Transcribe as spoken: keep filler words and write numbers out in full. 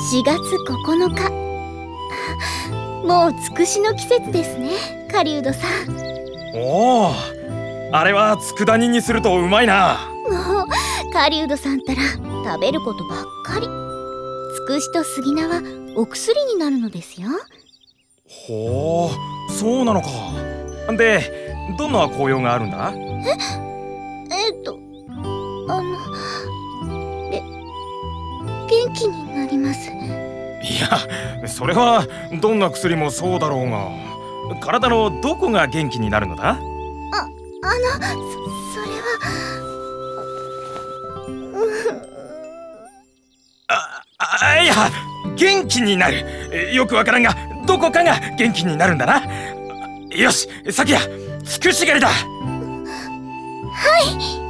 しがつここのか、もうつくしの季節ですね、狩人さん。 おお、あれは佃煮にするとうまいな。 もう狩人さんったら食べることばっかり。つくしと杉菜はお薬になるのですよ。 ほう、そうなのか。で、どんな効用があるんだ？ ええっとあのげ元気になります。 いや、それはどんな薬もそうだろうが、体のどこが元気になるのだ？ あ、あの、そ、それはあ、あ、いや、元気になる。よくわからんが、どこかが元気になるんだな。よし、サキヤ、つくし狩りだ。 はい。